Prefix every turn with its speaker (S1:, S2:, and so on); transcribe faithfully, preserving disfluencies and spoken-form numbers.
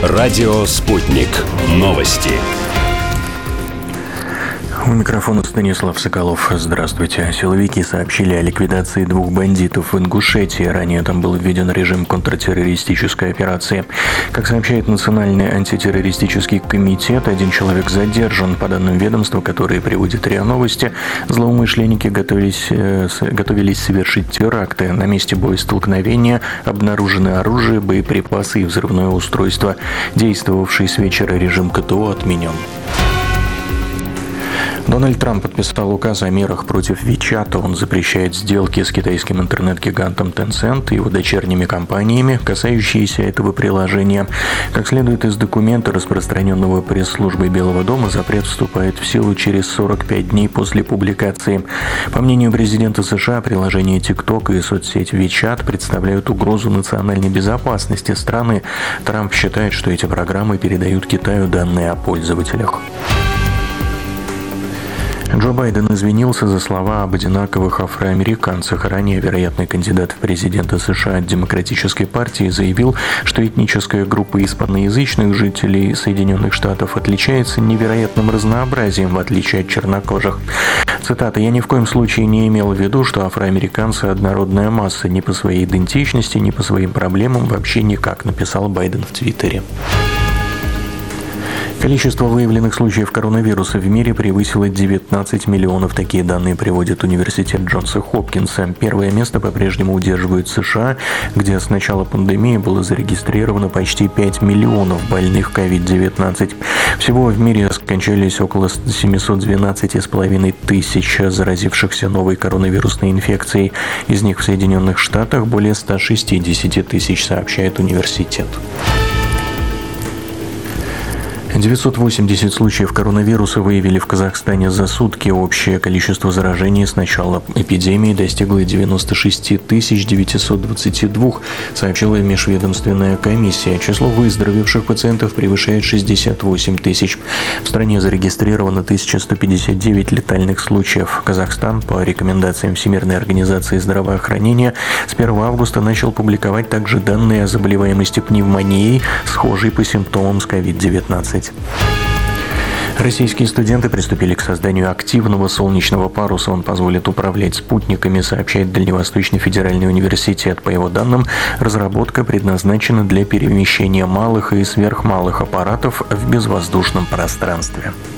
S1: Радио «Спутник». Новости.
S2: У микрофона Станислав Соколов. Здравствуйте. Силовики сообщили о ликвидации двух бандитов в Ингушетии. Ранее там был введен режим контртеррористической операции. Как сообщает Национальный антитеррористический комитет, один человек задержан. По данным ведомства, которые приводит РИА Новости, злоумышленники готовились, э, готовились совершить теракты. На месте боестолкновения обнаружены оружие, боеприпасы и взрывное устройство. Действовавший с вечера режим КТО отменен. Дональд Трамп подписал указ о мерах против WeChat. Он запрещает сделки с китайским интернет-гигантом Tencent и его дочерними компаниями, касающиеся этого приложения. Как следует из документа, распространенного пресс-службой Белого дома, запрет вступает в силу через сорок пять дней после публикации. По мнению президента США, приложения TikTok и соцсеть WeChat представляют угрозу национальной безопасности страны. Трамп считает, что эти программы передают Китаю данные о пользователях. Джо Байден извинился за слова об одинаковых афроамериканцах. Ранее вероятный кандидат в президенты США от Демократической партии заявил, что этническая группа испаноязычных жителей Соединенных Штатов отличается невероятным разнообразием, в отличие от чернокожих. Цитата: «Я ни в коем случае не имел в виду, что афроамериканцы – однородная масса ни по своей идентичности, ни по своим проблемам, вообще никак», написал Байден в Твиттере. Количество выявленных случаев коронавируса в мире превысило девятнадцать миллионов. Такие данные приводит университет Джонса Хопкинса. Первое место по-прежнему удерживают США, где с начала пандемии было зарегистрировано почти пять миллионов больных ковид девятнадцать. Всего в мире скончались около семьсот двенадцать с половиной тысяч заразившихся новой коронавирусной инфекцией. Из них в Соединенных Штатах более ста шестидесяти тысяч, сообщает университет. девятьсот восемьдесят случаев коронавируса выявили в Казахстане за сутки. Общее количество заражений с начала эпидемии достигло девяносто шесть тысяч девятьсот двадцать два, сообщила межведомственная комиссия. Число выздоровевших пациентов превышает шестьдесят восемь тысяч. В стране зарегистрировано тысяча сто пятьдесят девять летальных случаев. Казахстан, по рекомендациям Всемирной организации здравоохранения, с первого августа начал публиковать также данные о заболеваемости пневмонией, схожей по симптомам с ковид девятнадцать. Российские студенты приступили к созданию активного солнечного паруса. Он позволит управлять спутниками, сообщает Дальневосточный федеральный университет. По его данным, разработка предназначена для перемещения малых и сверхмалых аппаратов в безвоздушном пространстве.